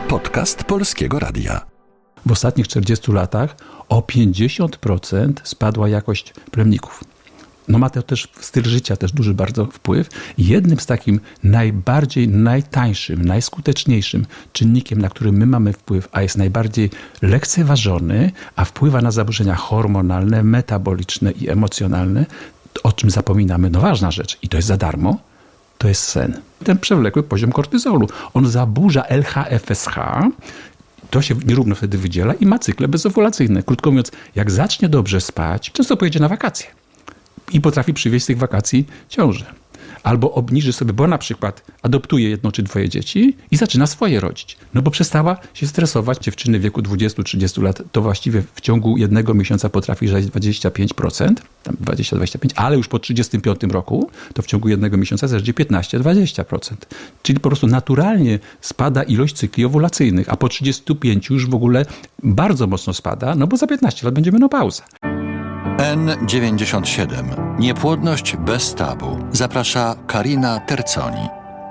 Podcast Polskiego Radia. W ostatnich 40 latach o 50% spadła jakość plemników. Ma to też styl życia też duży bardzo wpływ. Jednym z takim najtańszym, najskuteczniejszym czynnikiem, na który my mamy wpływ, a jest najbardziej lekceważony, a wpływa na zaburzenia hormonalne, metaboliczne i emocjonalne, o czym zapominamy, ważna rzecz i to jest za darmo, to jest sen. Ten przewlekły poziom kortyzolu. On zaburza LH-FSH, to się nierówno wtedy wydziela i ma cykle bezowulacyjne. Krótko mówiąc, jak zacznie dobrze spać, często pojedzie na wakacje i potrafi przywieźć z tych wakacji ciążę. Albo obniży sobie, bo na przykład adoptuje jedno czy dwoje dzieci i zaczyna swoje rodzić. Bo przestała się stresować. Dziewczyny w wieku 20-30 lat to właściwie w ciągu jednego miesiąca potrafi żać 25%, tam 20-25%, ale już po 35 roku to w ciągu jednego miesiąca zacznie 15-20%. Czyli po prostu naturalnie spada ilość cykli owulacyjnych, a po 35 już w ogóle bardzo mocno spada, bo za 15 lat będzie menopauza. N97. Niepłodność bez tabu. Zaprasza Karina Terconi.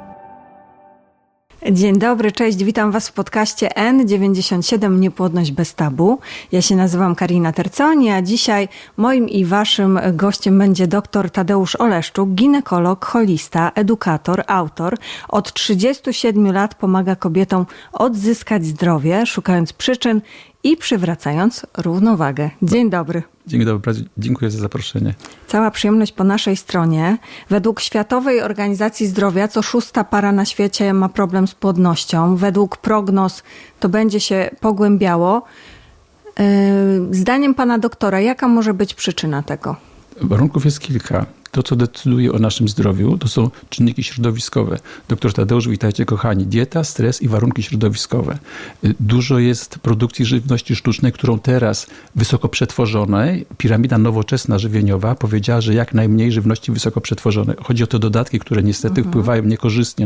Dzień dobry, cześć, witam Was w podcaście N97 Niepłodność bez tabu. Ja się nazywam Karina Terconi, a dzisiaj moim i Waszym gościem będzie dr Tadeusz Oleszczuk, ginekolog, holista, edukator, autor. Od 37 lat pomaga kobietom odzyskać zdrowie, szukając przyczyn i przywracając równowagę. Dzień dobry. Dzień dobry, dziękuję za zaproszenie. Cała przyjemność po naszej stronie. Według Światowej Organizacji Zdrowia co 6. para na świecie ma problem z płodnością. Według prognoz to będzie się pogłębiało. Zdaniem pana doktora, jaka może być przyczyna tego? Warunków jest kilka. To, co decyduje o naszym zdrowiu, to są czynniki środowiskowe. Doktor Tadeusz, witajcie kochani. Dieta, stres i warunki środowiskowe. Dużo jest produkcji żywności sztucznej, którą teraz wysoko przetworzonej, piramida nowoczesna żywieniowa powiedziała, że jak najmniej żywności wysoko przetworzonej. Chodzi o te dodatki, które niestety wpływają niekorzystnie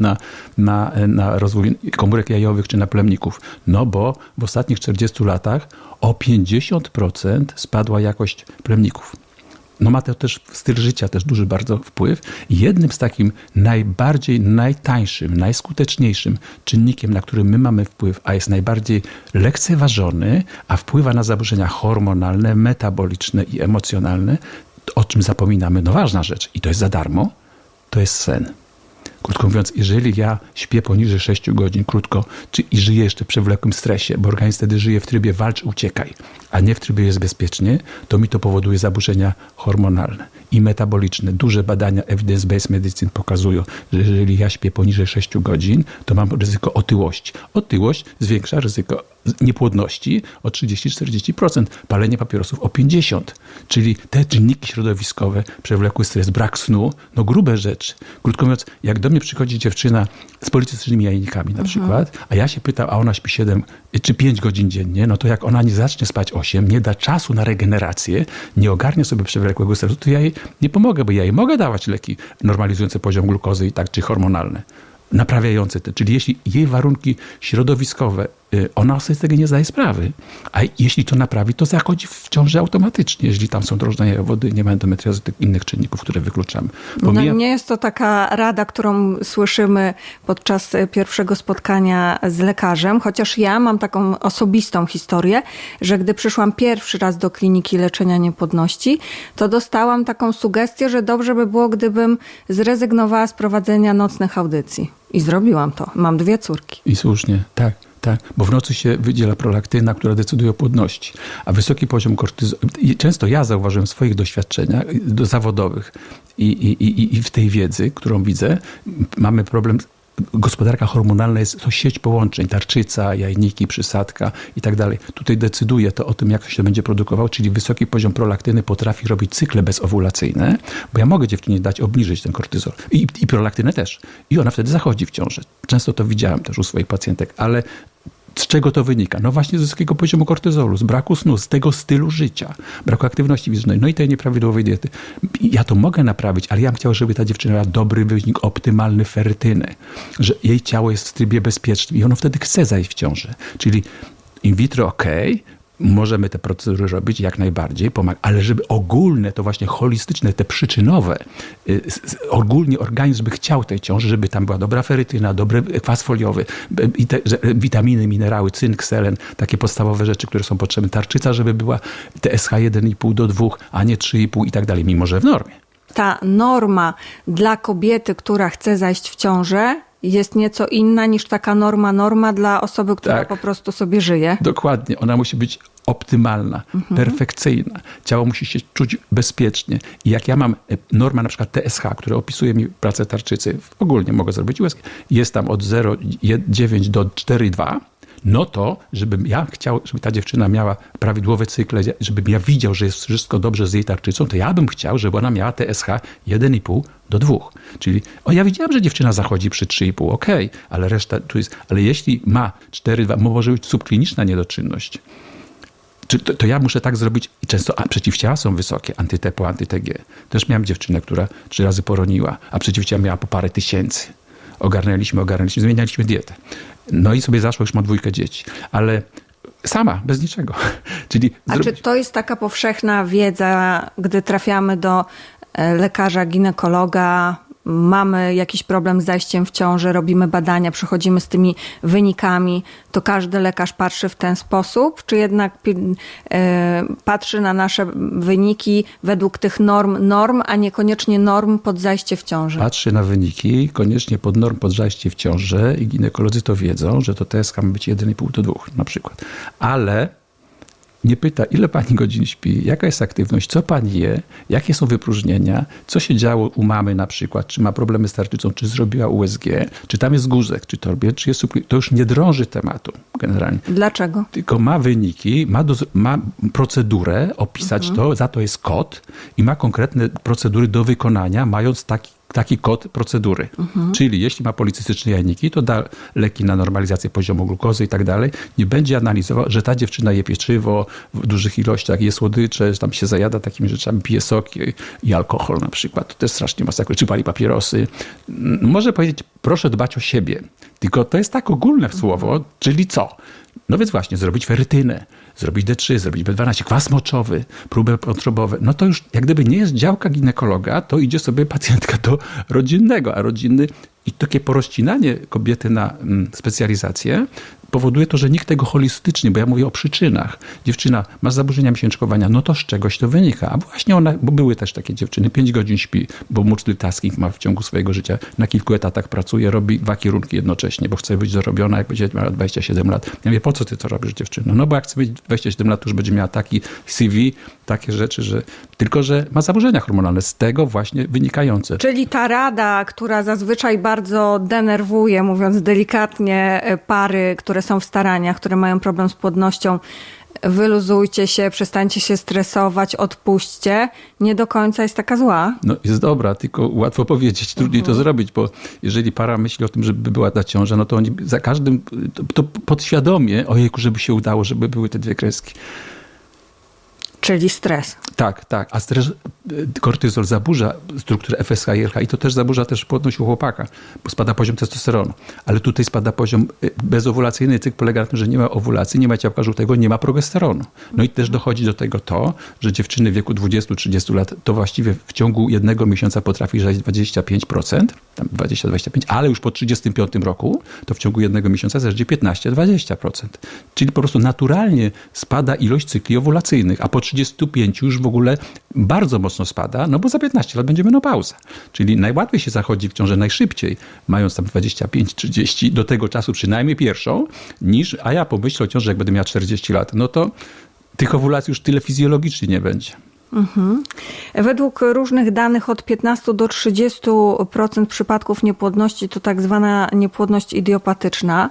na rozwój komórek jajowych czy na plemników. Bo w ostatnich 40 latach o 50% spadła jakość plemników. Ma to też styl życia też duży bardzo wpływ. Jednym z takim najtańszym, najskuteczniejszym czynnikiem, na który my mamy wpływ, a jest najbardziej lekceważony, a wpływa na zaburzenia hormonalne, metaboliczne i emocjonalne, o czym zapominamy, ważna rzecz i to jest za darmo, to jest sen. Krótko mówiąc, jeżeli ja śpię poniżej 6 godzin krótko, i żyję jeszcze w przewlekłym stresie, bo organizm wtedy żyje w trybie walcz, uciekaj, a nie w trybie jest bezpiecznie, to mi to powoduje zaburzenia hormonalne i metaboliczne. Duże badania evidence-based medicine pokazują, że jeżeli ja śpię poniżej 6 godzin, to mam ryzyko otyłości. Otyłość zwiększa ryzyko niepłodności o 30-40%, palenie papierosów o 50%. Czyli te czynniki środowiskowe, przewlekły stres, brak snu, grube rzeczy. Krótko mówiąc, jak do mnie przychodzi dziewczyna z policystycznymi jajnikami na przykład, a ja się pytam, a ona śpi 7 czy 5 godzin dziennie, to jak ona nie zacznie spać 8, nie da czasu na regenerację, nie ogarnia sobie przewlekłego stresu, to ja jej nie pomogę, bo ja jej mogę dawać leki normalizujące poziom glukozy czy hormonalne, naprawiające te. Czyli jeśli jej warunki środowiskowe, ona sobie z tego nie zdaje sprawy, a jeśli to naprawi, to zachodzi w ciąży automatycznie, jeżeli tam są drążenia wody, nie ma endometriozy, tych innych czynników, które wykluczamy. Nie jest to taka rada, którą słyszymy podczas pierwszego spotkania z lekarzem, chociaż ja mam taką osobistą historię, że gdy przyszłam pierwszy raz do kliniki leczenia niepłodności, to dostałam taką sugestię, że dobrze by było, gdybym zrezygnowała z prowadzenia nocnych audycji. I zrobiłam to. Mam 2 córki. I słusznie, tak. Bo w nocy się wydziela prolaktyna, która decyduje o płodności. A wysoki poziom kortyzolu, często ja zauważyłem w swoich doświadczeniach zawodowych i w tej wiedzy, którą widzę, mamy problem. Gospodarka hormonalna to sieć połączeń, tarczyca, jajniki, przysadka i tak dalej. Tutaj decyduje to o tym, jak się będzie produkował, czyli wysoki poziom prolaktyny potrafi robić cykle bezowulacyjne, bo ja mogę dziewczynie obniżyć ten kortyzol i prolaktynę też. I ona wtedy zachodzi w ciąży. Często to widziałem też u swoich pacjentek, ale z czego to wynika? Właśnie z wysokiego poziomu kortyzolu, z braku snu, z tego stylu życia, braku aktywności fizycznej, i tej nieprawidłowej diety. Ja to mogę naprawić, ale ja bym chciał, żeby ta dziewczyna miała dobry wynik optymalny ferytyny, że jej ciało jest w trybie bezpiecznym i ono wtedy chce zajść w ciążę. Czyli in vitro Możemy te procedury robić jak najbardziej, ale żeby ogólne, to właśnie holistyczne, te przyczynowe, ogólnie organizm, żeby chciał tej ciąży, żeby tam była dobra ferytyna, dobry kwas foliowy, witaminy, minerały, cynk, selen, takie podstawowe rzeczy, które są potrzebne. Tarczyca, żeby była TSH 1,5 do 2, a nie 3,5 i tak dalej, mimo że w normie. Ta norma dla kobiety, która chce zajść w ciążę, jest nieco inna niż taka norma dla osoby, która po prostu sobie żyje. Dokładnie. Ona musi być optymalna, perfekcyjna. Ciało musi się czuć bezpiecznie. I jak ja mam normę na przykład TSH, która opisuje mi pracę tarczycy, ogólnie mogę zrobić USG, jest tam od 0,9 do 4,2, no to, żebym ja chciał, żeby ta dziewczyna miała prawidłowe cykle, żebym ja widział, że jest wszystko dobrze z jej tarczycą, to ja bym chciał, żeby ona miała TSH 1,5 do 2. Czyli ja widziałem, że dziewczyna zachodzi przy 3,5, okej, ale reszta tu jest. Ale jeśli ma 4,2, może być subkliniczna niedoczynność. To ja muszę tak zrobić i często przeciwciała są wysokie, antyTP, anty-TG. Też miałem dziewczynę, która 3 razy poroniła, a przeciwciała miała po parę tysięcy. Ogarnęliśmy, zmienialiśmy dietę. No i sobie zaszło, już ma 2 dzieci. Ale sama, bez niczego. Czyli czy to jest taka powszechna wiedza, gdy trafiamy do lekarza, ginekologa, mamy jakiś problem z zajściem w ciążę, robimy badania, przychodzimy z tymi wynikami, to każdy lekarz patrzy w ten sposób, czy jednak patrzy na nasze wyniki według tych norm, a niekoniecznie norm pod zajście w ciążę? Patrzy na wyniki, koniecznie pod norm pod zajście w ciążę i ginekolodzy to wiedzą, że to TSH ma być 1,5 do 2 na przykład. Ale nie pyta, ile pani godzin śpi, jaka jest aktywność, co pani je, jakie są wypróżnienia, co się działo u mamy na przykład, czy ma problemy z tarczycą, czy zrobiła USG, czy tam jest guzek, czy torbie, czy jest to już nie drąży tematu generalnie. Dlaczego? Tylko ma wyniki, ma procedurę, opisać to, za to jest kod i ma konkretne procedury do wykonania, mając taki kod procedury. Czyli jeśli ma policystyczne jajniki, to da leki na normalizację poziomu glukozy i tak dalej. Nie będzie analizował, że ta dziewczyna je pieczywo w dużych ilościach, je słodycze, że tam się zajada takimi rzeczami, pije soki i alkohol na przykład. To też strasznie masakruje. Czy pali papierosy. Może powiedzieć, proszę dbać o siebie. Tylko to jest tak ogólne słowo, czyli co? No więc właśnie, zrobić ferytynę, zrobić D3, zrobić B12, kwas moczowy, próbę wątrobowe. No to już jak gdyby nie jest działka ginekologa, to idzie sobie pacjentka do rodzinnego, a rodzinny i takie porozcinanie kobiety na specjalizację powoduje to, że nikt tego holistycznie, bo ja mówię o przyczynach. Dziewczyna ma zaburzenia miesięczkowania, no to z czegoś to wynika. A właśnie ona, bo były też takie dziewczyny, 5 godzin śpi, bo multitasking ma w ciągu swojego życia, na kilku etatach pracuje, robi 2 kierunki jednocześnie, bo chce być zarobiona, jak będzie miała 27 lat. Ja mówię, po co ty to robisz, dziewczyno? No bo jak chce mieć 27 lat, to już będzie miała taki CV, takie rzeczy, tylko że ma zaburzenia hormonalne, z tego właśnie wynikające. Czyli ta rada, która zazwyczaj bardzo denerwuje, mówiąc delikatnie, pary, które są w staraniach, które mają problem z płodnością, wyluzujcie się, przestańcie się stresować, odpuśćcie, nie do końca jest taka zła. No jest dobra, tylko łatwo powiedzieć, trudniej to zrobić, bo jeżeli para myśli o tym, żeby była ta ciąża, no to oni za każdym, to podświadomie, ojejku, żeby się udało, żeby były te 2 kreski. Czyli stres. Tak. A stres, kortyzol zaburza strukturę FSH i LH i to też zaburza też płodność u chłopaka, bo spada poziom testosteronu. Ale tutaj spada poziom bezowulacyjny. Cykl polega na tym, że nie ma owulacji, nie ma ciałka żółtego, nie ma progesteronu. No i też dochodzi do tego to, że dziewczyny w wieku 20-30 lat to właściwie w ciągu 1 miesiąca potrafi żać 25%, tam 20-25%, ale już po 35 roku to w ciągu 1 miesiąca zeżdzie 15-20%. Czyli po prostu naturalnie spada ilość cykli owulacyjnych, a po 35 już w ogóle bardzo mocno spada, no bo za 15 lat będzie menopauza. Czyli najłatwiej się zachodzi w ciąży najszybciej, mając tam 25-30, do tego czasu przynajmniej pierwszą, a ja pomyślę o ciąży, jak będę miała 40 lat, no to tych owulacji już tyle fizjologicznie nie będzie. Według różnych danych od 15 do 30% przypadków niepłodności to tak zwana niepłodność idiopatyczna.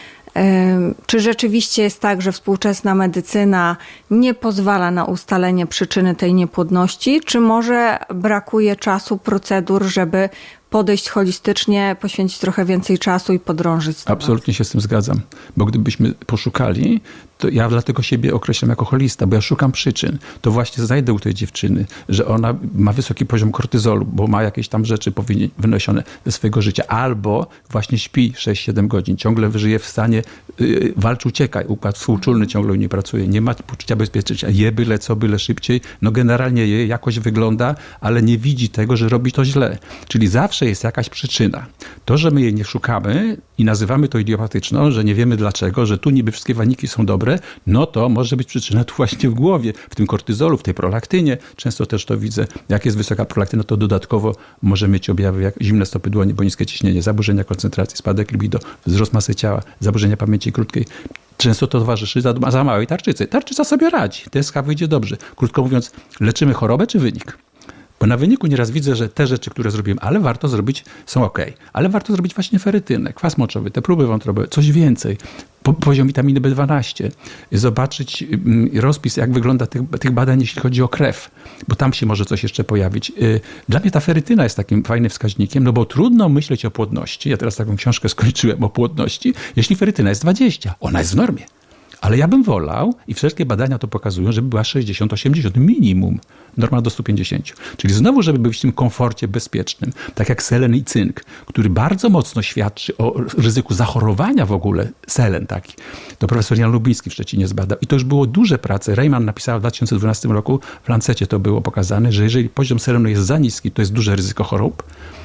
Czy rzeczywiście jest tak, że współczesna medycyna nie pozwala na ustalenie przyczyny tej niepłodności, czy może brakuje czasu, procedur, żeby podejść holistycznie, poświęcić trochę więcej czasu i podrążyć temat. Absolutnie się z tym zgadzam, bo gdybyśmy poszukali, to ja dlatego siebie określam jako holista, bo ja szukam przyczyn. To właśnie znajdę u tej dziewczyny, że ona ma wysoki poziom kortyzolu, bo ma jakieś tam rzeczy wyniesione ze swojego życia, albo właśnie śpi 6-7 godzin, ciągle żyje w stanie walcz, uciekaj, układ współczulny ciągle u niej pracuje, nie ma poczucia bezpieczeństwa, je byle co, byle szybciej, no generalnie je jakoś wygląda, ale nie widzi tego, że robi to źle. Czyli zawsze jest jakaś przyczyna. To, że my jej nie szukamy i nazywamy to idiopatyczną, że nie wiemy dlaczego, że tu niby wszystkie wyniki są dobre, no to może być przyczyna tu właśnie w głowie, w tym kortyzolu, w tej prolaktynie. Często też to widzę. Jak jest wysoka prolaktyna, to dodatkowo może mieć objawy jak zimne stopy dłoni, bo niskie ciśnienie, zaburzenia koncentracji, spadek libido, wzrost masy ciała, zaburzenia pamięci krótkiej. Często to towarzyszy za małej tarczycy. Tarczyca sobie radzi, TSH wyjdzie dobrze. Krótko mówiąc, leczymy chorobę czy wynik? Bo na wyniku nieraz widzę, że te rzeczy, które zrobiłem, ale warto zrobić, są ok. Ale warto zrobić właśnie ferytynę, kwas moczowy, te próby wątrobowe, coś więcej. Poziom witaminy B12. Zobaczyć rozpis, jak wygląda tych badań, jeśli chodzi o krew. Bo tam się może coś jeszcze pojawić. Dla mnie ta ferytyna jest takim fajnym wskaźnikiem, no bo trudno myśleć o płodności. Ja teraz taką książkę skończyłem o płodności. Jeśli ferytyna jest 20, ona jest w normie. Ale ja bym wolał, i wszystkie badania to pokazują, żeby była 60-80 minimum. Norma do 150. Czyli znowu, żeby być w tym komforcie bezpiecznym. Tak jak selen i cynk, który bardzo mocno świadczy o ryzyku zachorowania w ogóle. Selen taki. To profesor Jan Lubiński w Szczecinie zbadał. I to już było duże prace. Reimann napisała w 2012 roku, w Lancecie to było pokazane, że jeżeli poziom selenu jest za niski, to jest duże ryzyko chorób.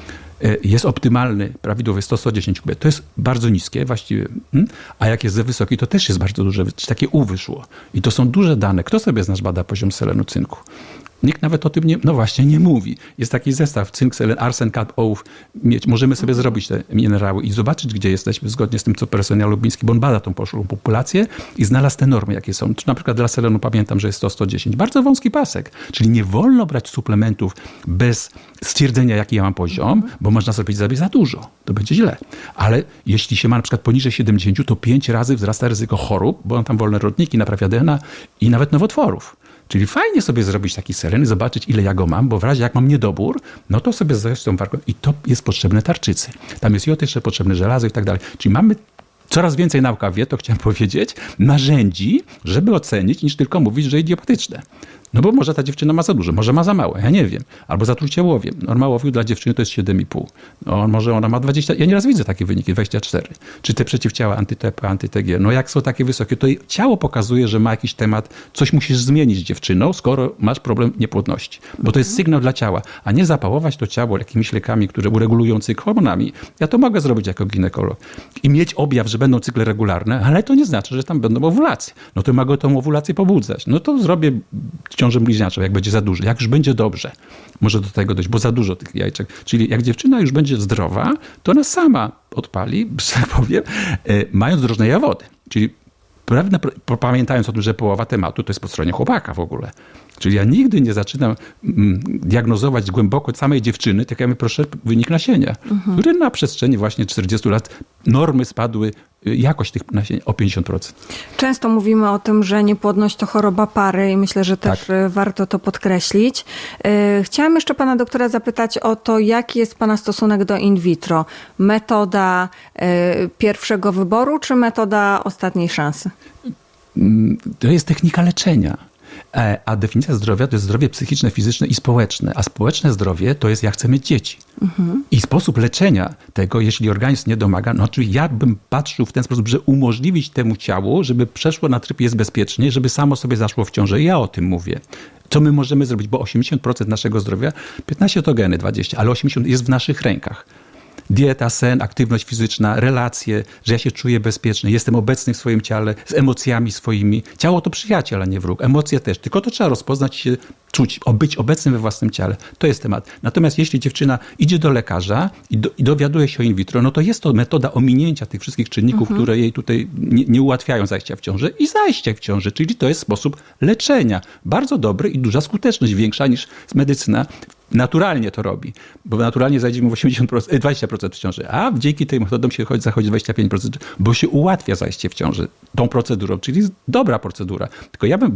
Jest optymalny, prawidłowy 100-110 UB. To jest bardzo niskie właściwie. A jak jest za wysoki, to też jest bardzo duże. Takie U wyszło. I to są duże dane. Kto sobie z nas bada poziom selenu, cynku? Nikt nawet o tym nie mówi. Jest taki zestaw cynk, selen, arsen, kadm, ołów. Możemy sobie zrobić te minerały i zobaczyć, gdzie jesteśmy, zgodnie z tym, co profesor Jan Lubiński, bo on bada tą poszłą populację i znalazł te normy, jakie są. Na przykład dla selenu pamiętam, że jest 100-110. Bardzo wąski pasek. Czyli nie wolno brać suplementów bez stwierdzenia, jaki ja mam poziom, bo można zrobić sobie za dużo. To będzie źle. Ale jeśli się ma na przykład poniżej 70, to 5 razy wzrasta ryzyko chorób, bo on tam wolne rodniki, naprawia DNA i nawet nowotworów. Czyli fajnie sobie zrobić taki selen i zobaczyć, ile ja go mam, bo w razie jak mam niedobór, no to sobie zejść tą warką i to jest potrzebne tarczycy. Tam jest jod jeszcze potrzebny, żelazo i tak dalej. Czyli mamy coraz więcej, nauka wie, to chciałem powiedzieć, narzędzi, żeby ocenić, niż tylko mówić, że idiopatyczne. No bo może ta dziewczyna ma za dużo, może ma za mało, ja nie wiem. Albo zatrucie łowiem. Norma łowiu dla dziewczyny to jest 7,5. No, może ona ma 20, ja nieraz widzę takie wyniki, 24. Czy te przeciwciała anty-TP, anty-TG, no jak są takie wysokie, to ciało pokazuje, że ma jakiś temat, coś musisz zmienić z dziewczyną, skoro masz problem niepłodności. Bo to jest sygnał dla ciała, a nie zapałować to ciało jakimiś lekami, które uregulują cykl hormonami. Ja to mogę zrobić jako ginekolog. I mieć objaw, że będą cykle regularne, ale to nie znaczy, że tam będą owulacje. No to mogę tą owulację pobudzać. No to zrobię ciążę bliźniaczą, jak będzie za dużo. Jak już będzie dobrze, może do tego dojść, bo za dużo tych jajeczek. Czyli jak dziewczyna już będzie zdrowa, to ona sama odpali, że tak powiem, mając różne jawody. Czyli pamiętając o tym, że połowa tematu to jest po stronie chłopaka w ogóle. Czyli ja nigdy nie zaczynam diagnozować głęboko samej dziewczyny, tylko ja mówię, proszę, wynik nasienia, który na przestrzeni właśnie 40 lat normy spadły, jakość tych nasień o 50%. Często mówimy o tym, że niepłodność to choroba pary i myślę, że też warto to podkreślić. Chciałam jeszcze pana doktora zapytać o to, jaki jest pana stosunek do in vitro. Metoda pierwszego wyboru, czy metoda ostatniej szansy? To jest technika leczenia. A definicja zdrowia to jest zdrowie psychiczne, fizyczne i społeczne. A społeczne zdrowie to jest ja chcę mieć dzieci. I sposób leczenia tego, jeśli organizm nie domaga, no czyli ja bym patrzył w ten sposób, że umożliwić temu ciału, żeby przeszło na tryb jest bezpiecznie, żeby samo sobie zaszło w ciążę. I ja o tym mówię. Co my możemy zrobić? Bo 80% naszego zdrowia, 15 to geny, 20, ale 80% jest w naszych rękach. Dieta, sen, aktywność fizyczna, relacje, że ja się czuję bezpiecznie, jestem obecny w swoim ciele, z emocjami swoimi. Ciało to przyjaciel, a nie wróg. Emocje też. Tylko to trzeba rozpoznać się, czuć, być obecnym we własnym ciele. To jest temat. Natomiast jeśli dziewczyna idzie do lekarza i dowiaduje się o in vitro, no to jest to metoda ominięcia tych wszystkich czynników, które jej tutaj nie ułatwiają zajścia w ciążę i zajścia w ciążę. Czyli to jest sposób leczenia. Bardzo dobry i duża skuteczność, większa niż medycyna naturalnie to robi, bo naturalnie zajdzie mu 20% w ciąży, a dzięki tej metodom się zachodzi 25%, bo się ułatwia zajście w ciąży tą procedurą, czyli jest dobra procedura. Tylko ja bym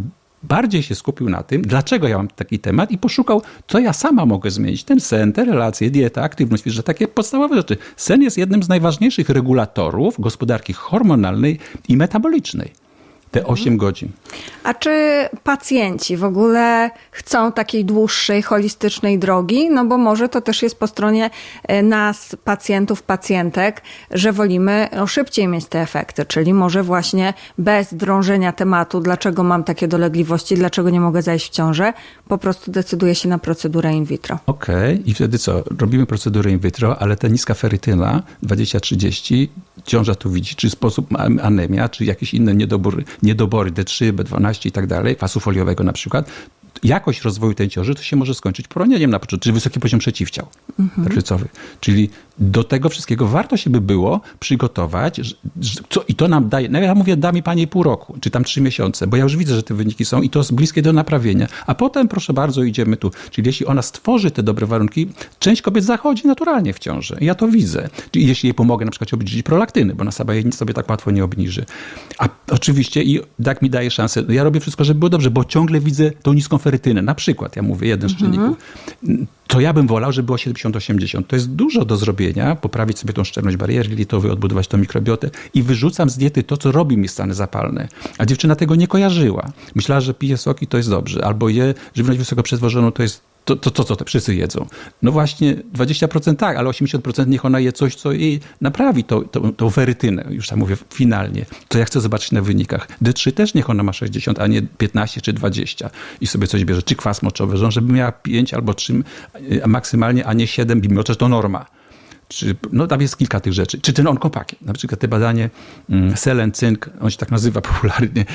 bardziej się skupił na tym, dlaczego ja mam taki temat i poszukał, co ja sama mogę zmienić. Ten sen, te relacje, dieta, aktywność, że takie podstawowe rzeczy. Sen jest jednym z najważniejszych regulatorów gospodarki hormonalnej i metabolicznej. Te 8 godzin. A czy pacjenci w ogóle chcą takiej dłuższej, holistycznej drogi? No bo może to też jest po stronie nas, pacjentów, pacjentek, że wolimy szybciej mieć te efekty, czyli może właśnie bez drążenia tematu, dlaczego mam takie dolegliwości, dlaczego nie mogę zajść w ciążę, po prostu decyduję się na procedurę in vitro. Okej. I wtedy co? Robimy procedurę in vitro, ale ta niska ferytyna, 20-30, ciąża tu widzi, czy sposób anemia, czy jakieś inne niedobory D3, B12 i tak dalej, kwasu foliowego na przykład, jakość rozwoju tej ciąży to się może skończyć poronieniem na początku, czyli wysoki poziom przeciwciał tarczycowy. Czyli do tego wszystkiego warto się by było przygotować, i to nam daje, no ja mówię, da mi pani pół roku, czy tam 3 miesiące, bo ja już widzę, że te wyniki są i to jest bliskie do naprawienia. A potem, proszę bardzo, idziemy tu. Czyli jeśli ona stworzy te dobre warunki, część kobiet zachodzi naturalnie w ciąży. Ja to widzę. Czyli jeśli jej pomogę na przykład obniżyć prolaktyny, bo ona sama jej sobie tak łatwo nie obniży. A oczywiście i tak mi daje szansę, ja robię wszystko, żeby było dobrze, bo ciągle widzę tą niską ferytynę. Na przykład, ja mówię, jeden z czynników. To ja bym wolał, żeby było 70-80. To jest dużo do zrobienia, poprawić sobie tą szczelność bariery jelitowej, odbudować tą mikrobiotę i wyrzucam z diety to, co robi mi stany zapalne. A dziewczyna tego nie kojarzyła. Myślała, że pije soki, to jest dobrze. Albo je żywność wysoko przetworzoną, to jest to co te wszyscy jedzą. No właśnie 20% tak, ale 80% niech ona je coś, co jej naprawi tą ferytynę. Już tam mówię finalnie. To ja chcę zobaczyć na wynikach. D3 też niech ona ma 60, a nie 15 czy 20. I sobie coś bierze. Czy kwas moczowy, żeby miała 5 albo 3 maksymalnie, a nie 7, mimo że to norma. No tam jest kilka tych rzeczy. Czy ten onkopakiet, na przykład te badanie selen, cynk, on się tak nazywa popularnie,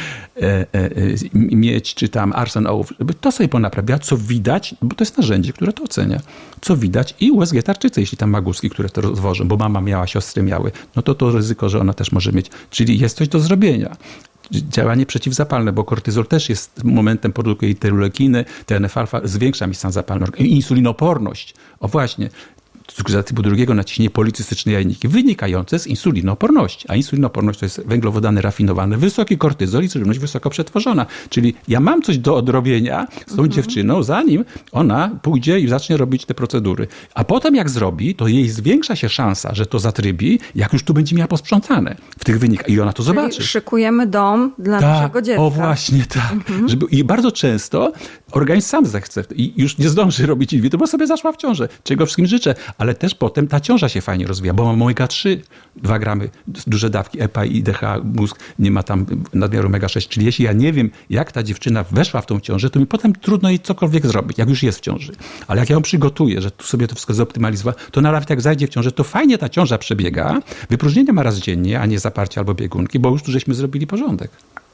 miedź, czy tam arsen, ołów, żeby to sobie ponaprawia, co widać, bo to jest narzędzie, które to ocenia, co widać i USG tarczycy, jeśli tam ma guzki, które to rozwożą, bo mama miała, siostry miały, no to ryzyko, że ona też może mieć. Czyli jest coś do zrobienia. Działanie przeciwzapalne, bo kortyzol też jest momentem, produkuje interleukiny, TNF-alfa, zwiększa mi stan zapalny, insulinoporność. O właśnie. Cukrzyca typu 2, naciśnienie policystyczne jajniki, wynikające z insulinooporności. A insulinoporność to jest węglowodany rafinowane, wysoki kortyzol i żywność wysoko przetworzona. Czyli ja mam coś do odrobienia z tą dziewczyną, zanim ona pójdzie i zacznie robić te procedury. A potem jak zrobi, to jej zwiększa się szansa, że to zatrybi, jak już tu będzie miała posprzątane w tych wynikach. I ona to zobaczy. Czyli szykujemy dom dla naszego dziecka. O właśnie, tak. I bardzo często organizm sam zechce i już nie zdąży robić in vitro, bo sobie zaszła w ciążę. Czego wszystkim życzę. Ale też potem ta ciąża się fajnie rozwija, bo mam omega-3, 2 gramy, duże dawki EPA i DHA, mózg nie ma tam nadmiaru omega-6. Czyli jeśli ja nie wiem, jak ta dziewczyna weszła w tą ciążę, to mi potem trudno jej cokolwiek zrobić, jak już jest w ciąży. Ale jak ja ją przygotuję, że tu sobie to wszystko zoptymalizowała, to nawet jak zajdzie w ciążę, to fajnie ta ciąża przebiega. Wypróżnienie ma raz dziennie, a nie zaparcie albo biegunki, bo już tu żeśmy zrobili porządek.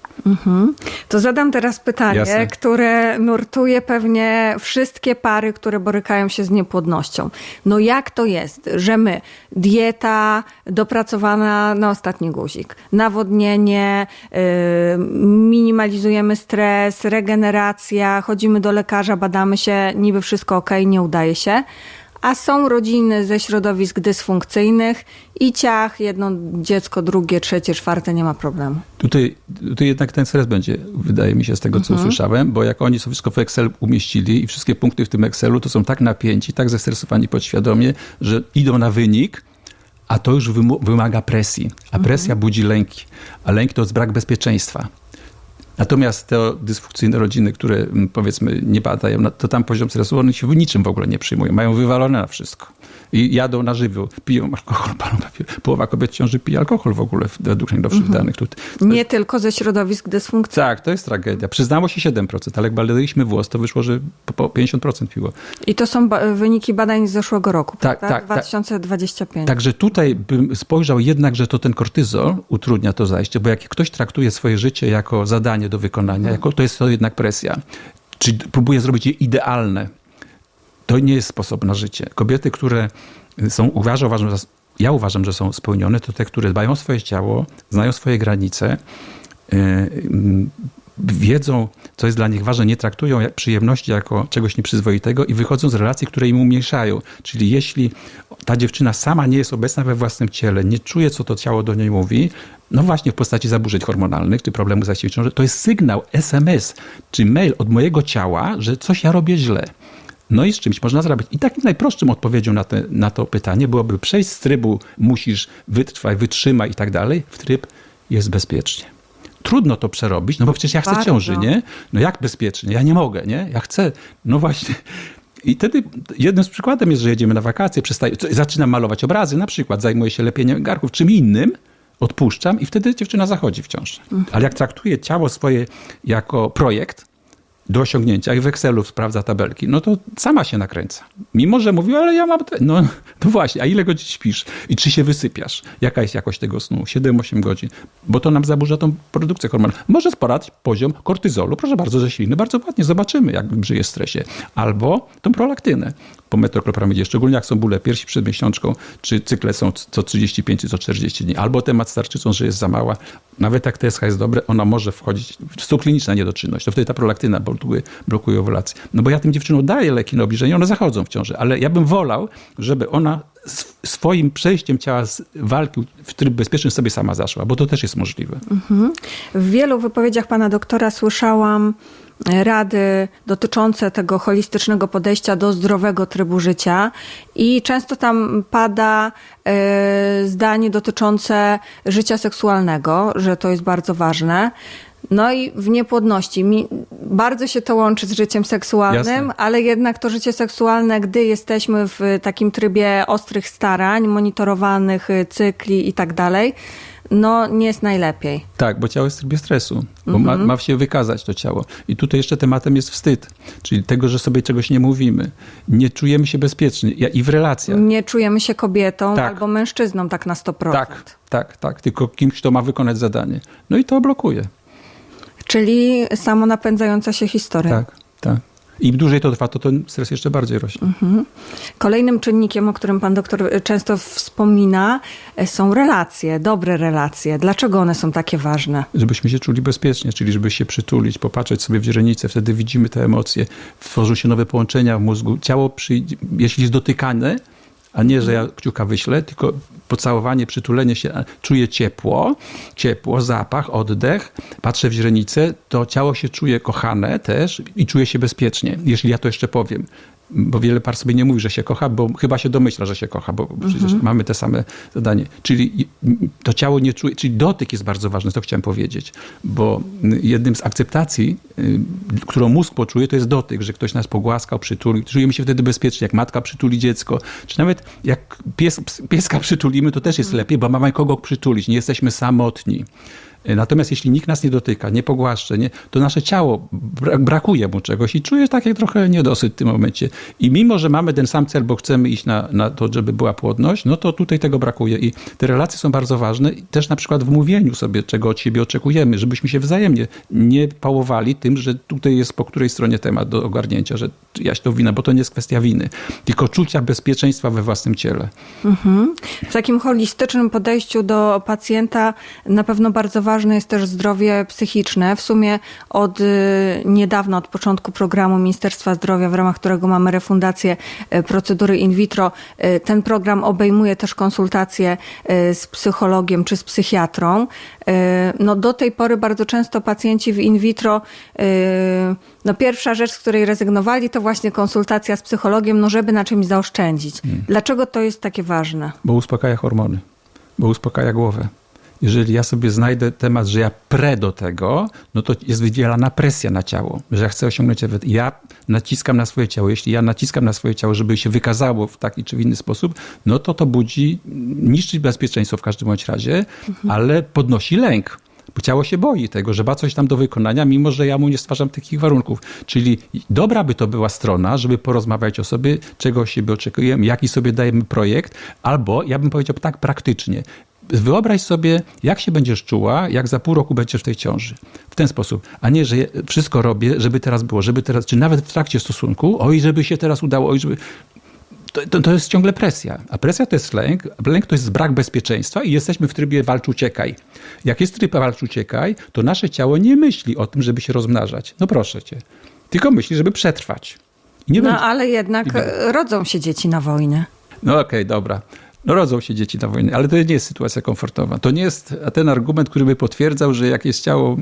To zadam teraz pytanie, Jasne. które nurtuje pewnie wszystkie pary, które borykają się z niepłodnością. No jak to jest, że my, dieta dopracowana na ostatni guzik, nawodnienie, minimalizujemy stres, regeneracja, chodzimy do lekarza, badamy się, niby wszystko okej, nie udaje się, a są rodziny ze środowisk dysfunkcyjnych i ciach, jedno dziecko, drugie, trzecie, czwarte, nie ma problemu. Tutaj jednak ten stres będzie, wydaje mi się, z tego, co usłyszałem, bo jak oni sobie wszystko w Excel umieścili i wszystkie punkty w tym Excelu, to są tak napięci, tak zestresowani podświadomie, że idą na wynik, a to już wymaga presji. A presja budzi lęki. A lęk to jest brak bezpieczeństwa. Natomiast te dysfunkcyjne rodziny, które powiedzmy nie badają, to tam poziom stresu, one się w niczym w ogóle nie przyjmują. Mają wywalone na wszystko. I jadą na żywioł, piją alkohol, palą papier. Połowa kobiet w ciąży pije alkohol w ogóle według najnowszych danych. Nie tylko ze środowisk dysfunkcyjnych. Tak, to jest tragedia. Przyznało się 7%, ale jak badaliśmy włos, to wyszło, że po 50% piło. I to są wyniki badań z zeszłego roku, tak, prawda? Tak, 2025. Także tutaj bym spojrzał jednak, że to ten kortyzol utrudnia to zajście, bo jak ktoś traktuje swoje życie jako zadanie do wykonania, to jest to jednak presja. Czyli próbuje zrobić je idealne. To nie jest sposób na życie. Kobiety, które są, ja uważam, że są spełnione, to te, które dbają o swoje ciało, znają swoje granice, wiedzą, co jest dla nich ważne, nie traktują przyjemności jako czegoś nieprzyzwoitego i wychodzą z relacji, które im umniejszają. Czyli jeśli ta dziewczyna sama nie jest obecna we własnym ciele, nie czuje, co to ciało do niej mówi, no właśnie w postaci zaburzeń hormonalnych czy problemu z zaścią ciąży, to jest sygnał, SMS czy mail od mojego ciała, że coś ja robię źle. No i z czymś można zrobić. I takim najprostszym odpowiedzią na to pytanie byłoby przejść z trybu musisz, wytrwaj, wytrzymaj i tak dalej, w tryb jest bezpiecznie. Trudno to przerobić, no bo przecież ja chcę ciąży, nie? No jak bezpiecznie? Ja nie mogę, nie? Ja chcę. No właśnie. I wtedy jednym z przykładem jest, że jedziemy na wakacje, zaczynam malować obrazy, na przykład zajmuję się lepieniem garków, czym innym, odpuszczam i wtedy dziewczyna zachodzi w ciążę. Ale jak traktuje ciało swoje jako projekt do osiągnięcia, jak w Excelu sprawdza tabelki, no to sama się nakręca. Mimo, że mówiła, ale ja mam... No właśnie, a ile godzin śpisz? I czy się wysypiasz? Jaka jest jakość tego snu? 7-8 godzin. Bo to nam zaburza tą produkcję hormonalną. Może spadać poziom kortyzolu, proszę bardzo, ze śliny. Bardzo ładnie, zobaczymy, jak żyje w stresie. Albo tą prolaktynę po metoklopramydzie, szczególnie jak są bóle piersi przed miesiączką, czy cykle są co 35 czy co 40 dni. Albo temat z tarczycą, że jest za mała. Nawet jak TSH jest dobre, ona może wchodzić w kliniczna niedoczynność. To wtedy ta prolaktyna blokuje owulację. No bo ja tym dziewczynom daję leki na obniżenie, one zachodzą w ciąży, ale ja bym wolał, żeby ona swoim przejściem ciała z walki w tryb bezpieczny sobie sama zaszła, bo to też jest możliwe. W wielu wypowiedziach pana doktora słyszałam rady dotyczące tego holistycznego podejścia do zdrowego trybu życia i często tam pada zdanie dotyczące życia seksualnego, że to jest bardzo ważne. No i w niepłodności. Bardzo się to łączy z życiem seksualnym, jasne, ale jednak to życie seksualne, gdy jesteśmy w takim trybie ostrych starań, monitorowanych cykli i tak dalej, no nie jest najlepiej. Tak, bo ciało jest w trybie stresu, bo ma się wykazać to ciało. I tutaj jeszcze tematem jest wstyd, czyli tego, że sobie czegoś nie mówimy. Nie czujemy się bezpieczni i w relacjach. Nie czujemy się kobietą albo mężczyzną tak na 100%. Tak, tylko kimś, kto ma wykonać zadanie. No i to blokuje. Czyli samonapędzająca się historia. Tak. I im dłużej to trwa, to ten stres jeszcze bardziej rośnie. Kolejnym czynnikiem, o którym pan doktor często wspomina, są relacje, dobre relacje. Dlaczego one są takie ważne? Żebyśmy się czuli bezpiecznie, czyli żeby się przytulić, popatrzeć sobie w źrenicę, wtedy widzimy te emocje, tworzą się nowe połączenia w mózgu. Ciało, jeśli jest dotykane, a nie, że ja kciuka wyślę, tylko pocałowanie, przytulenie się, czuję ciepło, zapach, oddech, patrzę w źrenicę, to ciało się czuje kochane też i czuje się bezpiecznie, jeśli ja to jeszcze powiem. Bo wiele par sobie nie mówi, że się kocha, bo chyba się domyśla, że się kocha, bo przecież mamy te same zadanie. Czyli to ciało nie czuje, czyli dotyk jest bardzo ważny, to chciałem powiedzieć, bo jednym z akceptacji, którą mózg poczuje, to jest dotyk, że ktoś nas pogłaskał, przytulił. Czujemy się wtedy bezpiecznie, jak matka przytuli dziecko, czy nawet jak pieska przytulimy, to też jest lepiej, bo mamy kogo przytulić, nie jesteśmy samotni. Natomiast jeśli nikt nas nie dotyka, nie pogłaszcze, to nasze ciało brakuje mu czegoś i czuje takie trochę niedosyt w tym momencie. I mimo, że mamy ten sam cel, bo chcemy iść na to, żeby była płodność, no to tutaj tego brakuje. I te relacje są bardzo ważne. I też na przykład w mówieniu sobie, czego od siebie oczekujemy, żebyśmy się wzajemnie nie pałowali tym, że tutaj jest po której stronie temat do ogarnięcia, że jaś to wina, bo to nie jest kwestia winy, tylko czucia bezpieczeństwa we własnym ciele. W takim holistycznym podejściu do pacjenta na pewno bardzo ważne jest też zdrowie psychiczne. W sumie od niedawna, od początku programu Ministerstwa Zdrowia, w ramach którego mamy refundację procedury in vitro, ten program obejmuje też konsultacje z psychologiem czy z psychiatrą. No do tej pory bardzo często pacjenci w in vitro, pierwsza rzecz, z której rezygnowali, to właśnie konsultacja z psychologiem, żeby na czymś zaoszczędzić. Dlaczego to jest takie ważne? Bo uspokaja hormony, bo uspokaja głowę. Jeżeli ja sobie znajdę temat, że ja prę do tego, no to jest wydzielana presja na ciało, że ja chcę osiągnąć efekt. Ja naciskam na swoje ciało. Jeśli ja naciskam na swoje ciało, żeby się wykazało w taki czy w inny sposób, no to budzi, niszczy bezpieczeństwo w każdym bądź razie, ale podnosi lęk. Bo ciało się boi tego, że ma coś tam do wykonania, mimo że ja mu nie stwarzam takich warunków. Czyli dobra by to była strona, żeby porozmawiać o sobie, czego od siebie oczekujemy, jaki sobie dajemy projekt, albo ja bym powiedział tak praktycznie. Wyobraź sobie, jak się będziesz czuła, jak za pół roku będziesz w tej ciąży. W ten sposób. A nie, że wszystko robię, żeby teraz było, czy nawet w trakcie stosunku, żeby się teraz udało, żeby... To jest ciągle presja. A presja to jest lęk, a lęk to jest brak bezpieczeństwa i jesteśmy w trybie walcz-uciekaj. Jak jest tryb walcz-uciekaj, to nasze ciało nie myśli o tym, żeby się rozmnażać. No proszę cię. Tylko myśli, żeby przetrwać. Ale jednak rodzą się dzieci na wojnie. No okej, dobra. No rodzą się dzieci na wojnie, ale to nie jest sytuacja komfortowa. To nie jest ten argument, który by potwierdzał, że jak jest ciało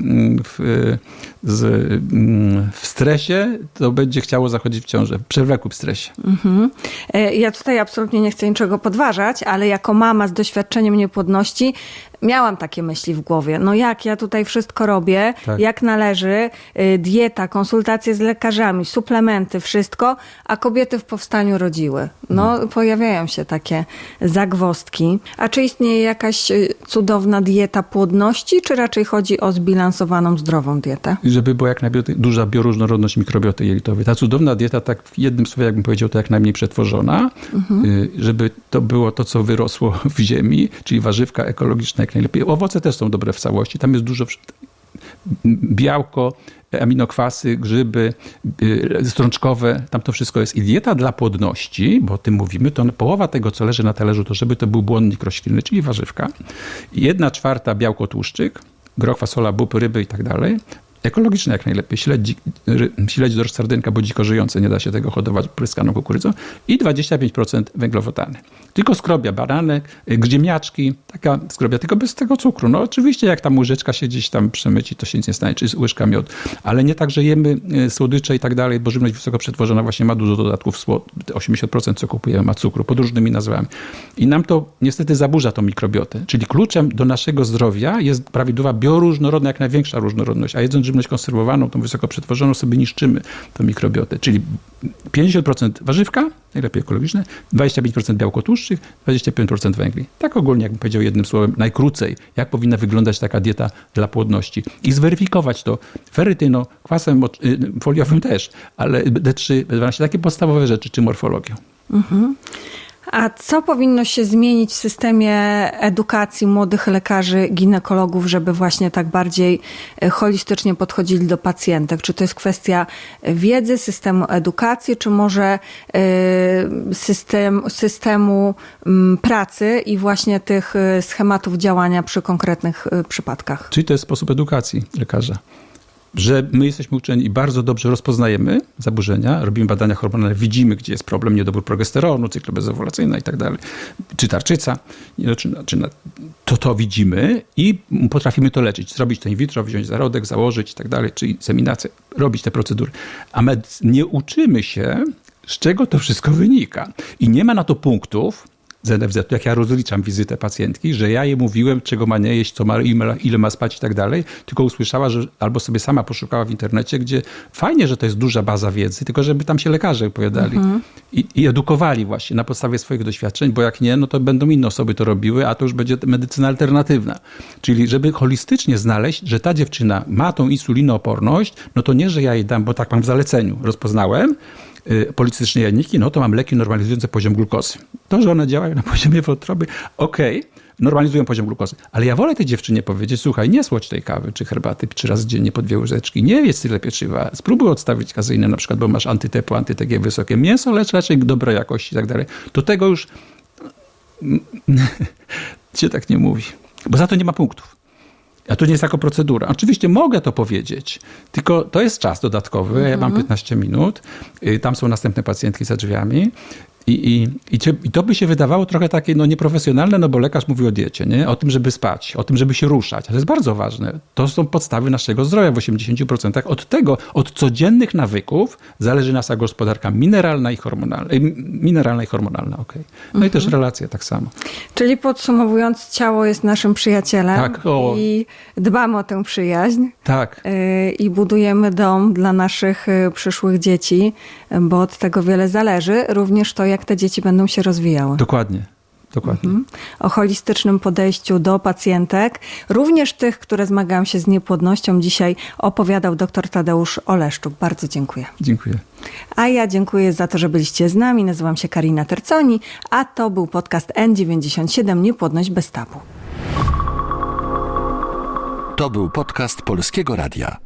w stresie, to będzie chciało zachodzić w ciążę. W przewlekłym stresie. Ja tutaj absolutnie nie chcę niczego podważać, ale jako mama z doświadczeniem niepłodności miałam takie myśli w głowie. No jak ja tutaj wszystko robię, jak należy, dieta, konsultacje z lekarzami, suplementy, wszystko, a kobiety w powstaniu rodziły. No pojawiają się takie zagwozdki. A czy istnieje jakaś cudowna dieta płodności, czy raczej chodzi o zbilansowaną, zdrową dietę? Żeby była jak najbardziej duża bioróżnorodność mikrobioty jelitowej. Ta cudowna dieta, tak w jednym słowie, jakbym powiedział, to jak najmniej przetworzona, żeby to było to, co wyrosło w ziemi, czyli warzywka ekologiczna jak najlepiej. Owoce też są dobre w całości. Tam jest dużo białko, aminokwasy, grzyby, strączkowe, tam to wszystko jest. I dieta dla płodności, bo o tym mówimy, to połowa tego, co leży na talerzu, to żeby to był błonnik roślinny, czyli warzywka. 1/4 białko, tłuszczyk, groch, fasola, bób, ryby i tak dalej. Ekologiczne jak najlepiej. Śledź, dorsz, sardynka, bo dziko żyjące, nie da się tego hodować pryskaną kukurydzą. I 25% węglowodany. Tylko skrobia, baranek, ziemniaczki, taka skrobia, tylko bez tego cukru. No oczywiście jak tam łyżeczka się gdzieś tam przemyci, to się nic nie stanie, czy łyżka miodu. Ale nie tak, że jemy słodycze i tak dalej, bo żywność wysoko przetworzona właśnie ma dużo dodatków. 80% co kupujemy ma cukru, pod różnymi nazwami. I nam to niestety zaburza tą mikrobiotę. Czyli kluczem do naszego zdrowia jest prawidłowa bioróżnorodność, jak największa różnorodność. A jedząc żywność konserwowaną, tą wysoko przetworzoną, sobie niszczymy tą mikrobiotę. Czyli 50% warzywka, najlepiej ekologiczne, 25% białko, tłuszczyk, 25% węgli. Tak ogólnie, jakbym powiedział jednym słowem, najkrócej, jak powinna wyglądać taka dieta dla płodności. I zweryfikować to ferytyną, kwasem foliowym też, ale D3, B12, takie podstawowe rzeczy, czy morfologią. A co powinno się zmienić w systemie edukacji młodych lekarzy, ginekologów, żeby właśnie tak bardziej holistycznie podchodzili do pacjentek? Czy to jest kwestia wiedzy, systemu edukacji, czy może systemu pracy i właśnie tych schematów działania przy konkretnych przypadkach? Czyli to jest sposób edukacji lekarza. Że my jesteśmy uczeni i bardzo dobrze rozpoznajemy zaburzenia, robimy badania hormonalne, widzimy, gdzie jest problem, niedobór progesteronu, cykl bezowulacyjny i tak dalej, czy tarczyca, to widzimy i potrafimy to leczyć, zrobić to in vitro, wziąć zarodek, założyć i tak dalej, czy inseminację, robić te procedury. A my nie uczymy się, z czego to wszystko wynika. I nie ma na to punktów z NFZ, jak ja rozliczam wizytę pacjentki, że ja jej mówiłem, czego ma nie jeść, co ma, ile ma spać i tak dalej, tylko usłyszała, że albo sobie sama poszukała w internecie, gdzie fajnie, że to jest duża baza wiedzy, tylko żeby tam się lekarze opowiadali i edukowali właśnie na podstawie swoich doświadczeń, bo jak nie, no to będą inne osoby to robiły, a to już będzie medycyna alternatywna. Czyli żeby holistycznie znaleźć, że ta dziewczyna ma tą insulinooporność, no to nie, że ja jej dam, bo tak mam w zaleceniu, rozpoznałem, policystyczne jajniki, no to mam leki normalizujące poziom glukozy. To, że one działają na poziomie wątroby, normalizują poziom glukozy. Ale ja wolę tej dziewczynie powiedzieć, słuchaj, nie słodź tej kawy czy herbaty 3 razy dziennie po 2 łyżeczki, nie jedz tyle pieczywa, spróbuj odstawić kazeinę na przykład, bo masz antytepło, antyTG wysokie, mięso lecz raczej dobrej jakości i tak dalej. Do tego już się tak nie mówi, bo za to nie ma punktów. A to nie jest jako procedura. Oczywiście mogę to powiedzieć, tylko to jest czas dodatkowy. Ja mam 15 minut, tam są następne pacjentki za drzwiami i to by się wydawało trochę takie nieprofesjonalne, no bo lekarz mówi o diecie, nie? O tym, żeby spać, o tym, żeby się ruszać. Ale to jest bardzo ważne. To są podstawy naszego zdrowia w 80%. Od codziennych nawyków zależy nasza gospodarka mineralna i hormonalna. Okay. No i też relacje tak samo. Czyli podsumowując, ciało jest naszym przyjacielem. Tak, i dbamy o tę przyjaźń. Tak. I budujemy dom dla naszych przyszłych dzieci, bo od tego wiele zależy. Również to, jak te dzieci będą się rozwijały. Dokładnie. O holistycznym podejściu do pacjentek, również tych, które zmagają się z niepłodnością, dzisiaj opowiadał dr Tadeusz Oleszczuk. Bardzo dziękuję. Dziękuję. A ja dziękuję za to, że byliście z nami. Nazywam się Karina Terconi, a to był podcast N97 Niepłodność bez tabu. To był podcast Polskiego Radia.